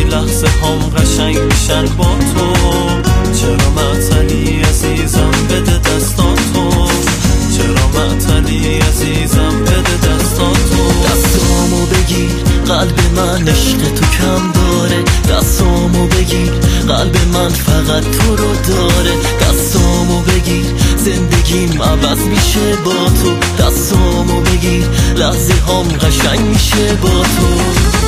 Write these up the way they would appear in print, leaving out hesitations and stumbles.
لحظه هم قشنگ میشن با تو. چرا معطلی عزیزم بده دستاتو، چرا معطلی عزیزم بده دستاتو. دستامو بگیر قلب من عشق تو کم داره، دستامو بگیر قلب من فقط تو رو داره. دستامو بگیر زندگیم عوض میشه با تو، دستامو بگیر لحظه هم قشنگ میشه با تو.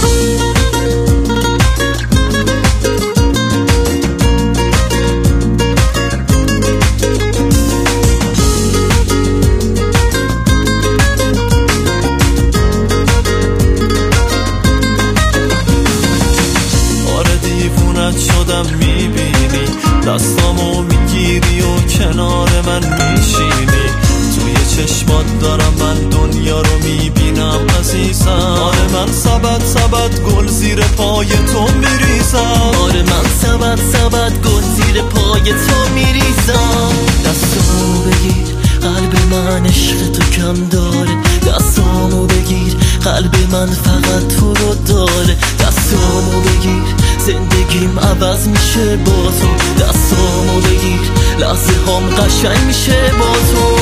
شدم میبینی دستامو میگیری و کنار من میشینی، توی چشمات دارم من دنیا رو میبینم عزیزم. آره من سبد گل زیر پای تو میریزم، آره من سبد گل زیر پای تو میریزم. دستامو بگیر قلب من عشق تو کم داره، دستامو بگیر قلب من فقط تو رو داره. دستامو بگیر زندگیم عوض میشه با تو، دستامو بگیر لحظه هم قشنگ میشه با تو.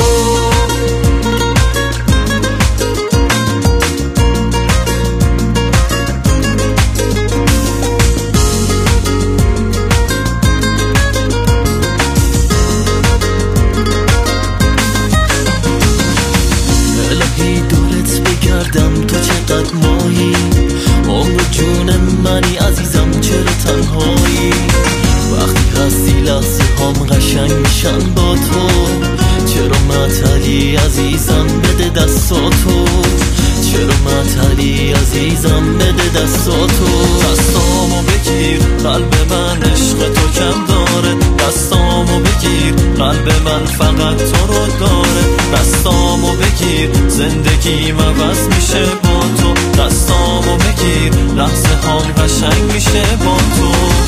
الهی دورت بگردم تو چقدر ماهی، عمر جون منی عزیزم چرا تنهایی. وقتی هستی لحظه هم قشنگ میشن با تو، چرا معطلی عزیزم بده دستاتو، چرا معطلی عزیزم بده دستاتو. دستامو بگیر قلب من عشق تو کم داره، دستامو بگیر قلب من فقط تو رو داره. دستامو بگیر زندگیم عوض میشه با تو، دستامو بگیر لحظه هم قشنگ میشه با تو.